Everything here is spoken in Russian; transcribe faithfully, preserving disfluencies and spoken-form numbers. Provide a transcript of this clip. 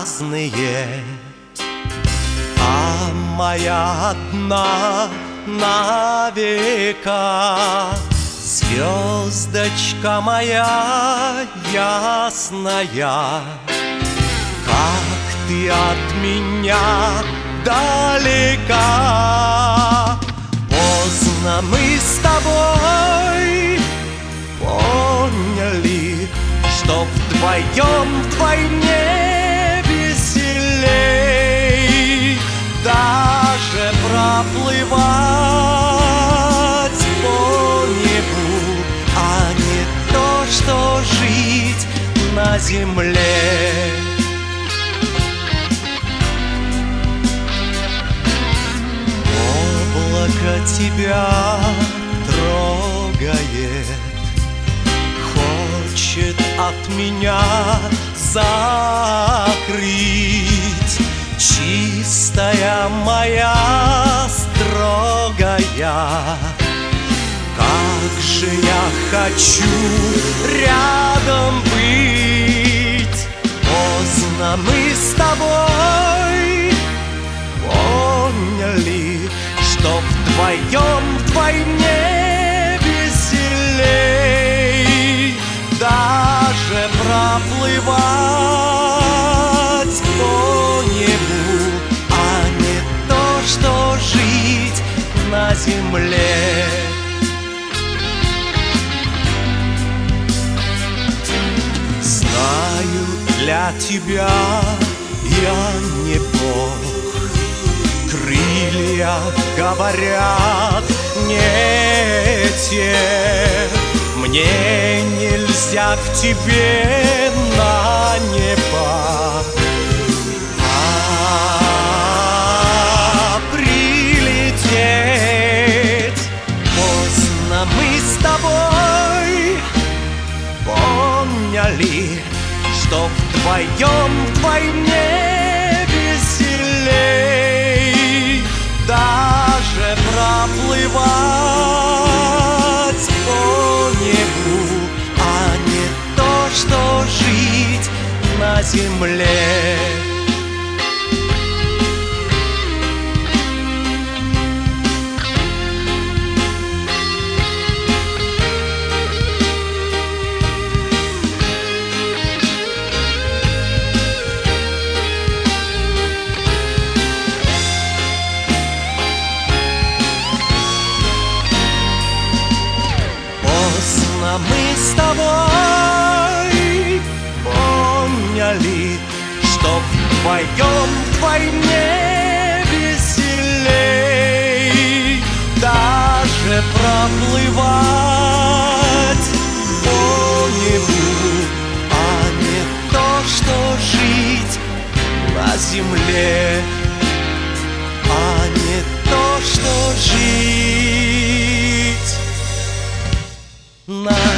разные, а моя одна на века. Звездочка моя ясная, как ты от меня далека. Поздно мы с тобой поняли, что вдвоем вдвойне веселей. Даже проплывать по небу, а не то, что жить на земле. Облако тебя трогает, хочет от меня закрыть. Чистая моя строгая, как же я хочу рядом быть. Поздно мы с тобой поняли, что вдвоем вдвойне веселей. Даже проплывать по небу, а не то, что жить на земле. Знаю, для тебя я не Бог. Крылья говорят не те. Мне нельзя к тебе на небо, а прилететь. Поздно мы с тобой поняли, что вдвоем вдвойне веселей. Даже проплывать по небу, а не то, что жить на земле. Мы с тобой поняли, что вдвоем вдвойне веселей. Даже проплывать по небу, а не то, что жить на земле, а не то, что жить на